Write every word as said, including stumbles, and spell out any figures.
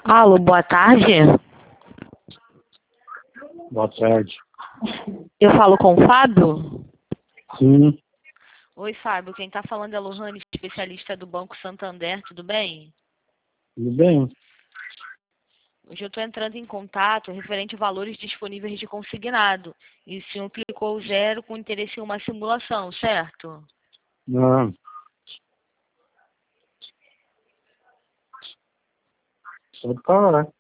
Alô, boa tarde. Boa tarde. Eu falo com o Fábio? Sim, Oi, Fábio. Quem está falando é a Lohane, especialista do Banco Santander. Tudo bem? tudo bem? Hoje eu estou entrando em contato referente a valores disponíveis de consignado. E o senhor clicou zero com interesse em uma simulação, certo? Não, só parar.